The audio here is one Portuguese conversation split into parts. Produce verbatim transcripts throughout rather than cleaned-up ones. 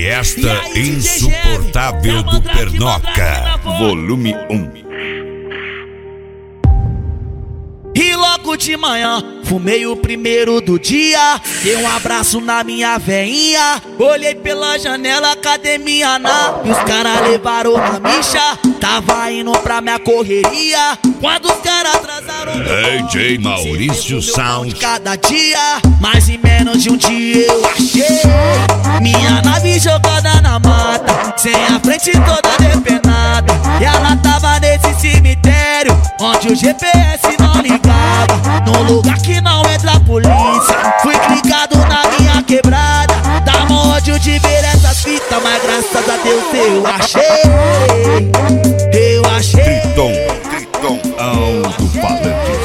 Festa Insuportável do Pernoca, volume um. E logo de manhã, fumei o primeiro do dia. Dei um abraço na minha veinha. Olhei pela janela, academia na. E os caras levaram na micha. Tava indo pra minha correria. Quando os caras atrasaram D J Maurício Sound. Cada dia, mas em menos de um dia eu achei minha nave jogada na mata, sem a frente toda depenada. E ela tava nesse cemitério onde o G P S não ligava, num lugar que não entra a polícia. Fui clicado na minha quebrada. Dá mó ódio de ver essas fitas, mas graças a Deus eu achei. Eu achei. Triton, Triton, alto-falantes.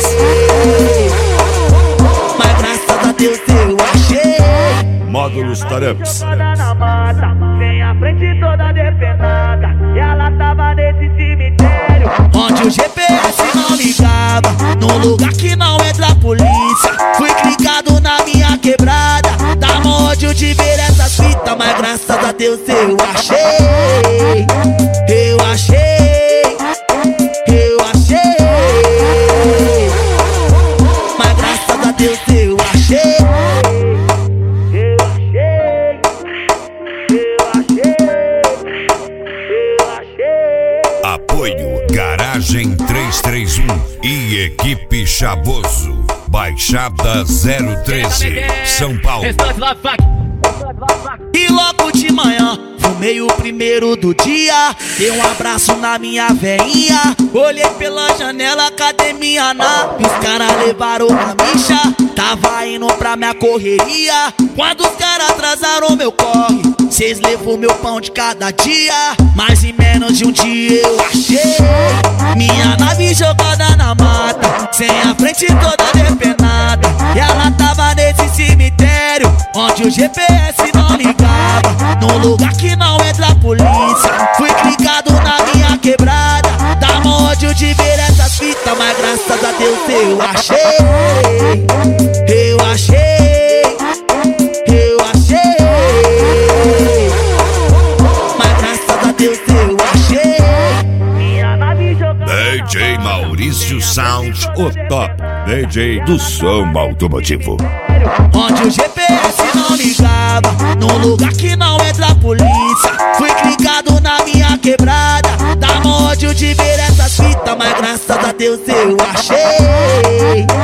Mas graças a Deus eu achei. Módulos Tareps. Sem a frente toda depenada. E ela tava nesse cemitério onde o G P S não ligava, num lugar que não entra a polícia. Fui clicado na minha quebrada. Dá mó ódio de ver essas fitas, mas graças a Deus eu achei. Eu achei. Eu achei. Mas graças a Deus eu achei. Apoio Garagem trezentos e trinta e um e Equipe Chavoso, Baixada zero treze, São Paulo. E logo de manhã, fumei o primeiro do dia. Dei um abraço na minha veinha. Olhei pela janela, academia na. E os caras levaram na micha. Tava indo pra minha correria. Quando os caras atrasaram meu corre, cês levou meu pão de cada dia. Mas em menos de um dia eu achei minha nave jogada na mata, sem a frente toda depenada. E ela tava nesse cemitério onde o G P S não ligava, num lugar que não entra a polícia. Fui clicado na minha quebrada. Dá mó ódio de ver essas fitas, mas graças a Deus eu achei. Eu achei. Eu achei. Mas graças a Deus eu achei minha nave jogada. D J Maurício Sound, o top D J do som automotivo. Onde o G P S não ligava, num lugar que não entra a polícia. Fui clicado na minha quebrada. Dá mó ódio de ver essas fitas, mas graças a Deus eu achei.